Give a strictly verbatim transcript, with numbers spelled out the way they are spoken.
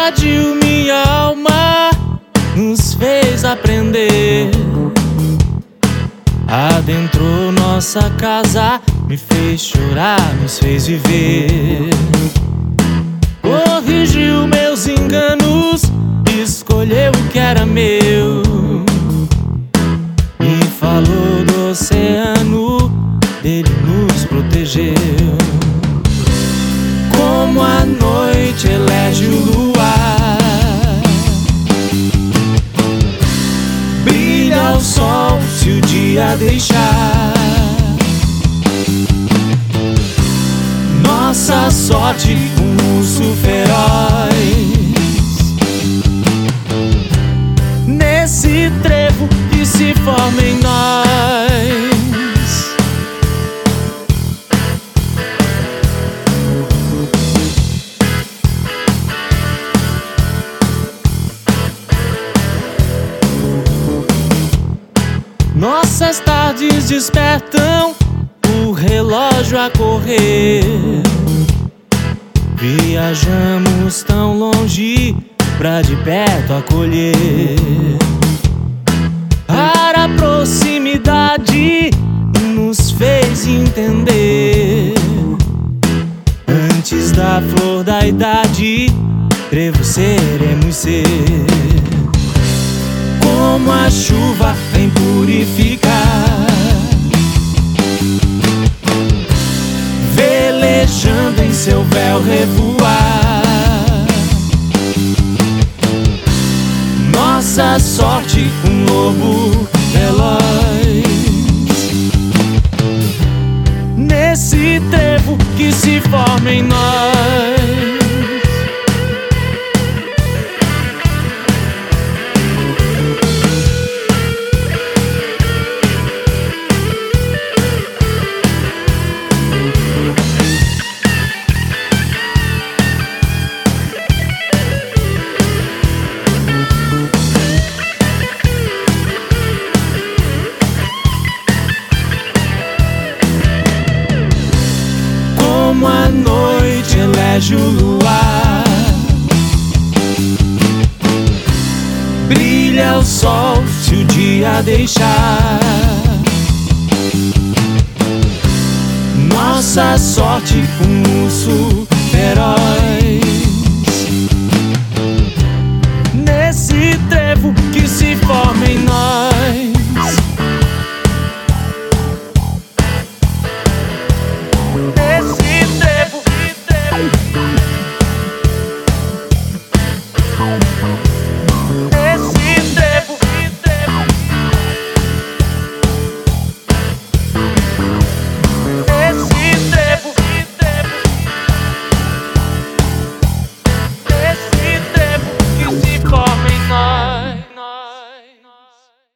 invadiu minha alma, nos fez aprender. Adentrou nossa casa, me fez chorar, nos fez viver. Corrigiu meus enganos, escolheu o que era meu. Me falou do oceano, dele nos protegeu. Como a noite elege o luar, brilha o sol se o dia deixar. Nossa sorte, um urso feroz, nesse trevo que se forma em nós. Nossas tardes despertam o relógio a correr. Viajamos tão longe pra de perto acolher. Para a proximidade nos fez entender. Antes da flor da idade, trevo seremos ser. Como a chuva vem purificar, velejando em seu véu revoar. Nossa sorte, um lobo veloz, nesse trevo que se forma em nós. Como a noite elege o luar, brilha o sol se o dia deixar. Nossa sorte, um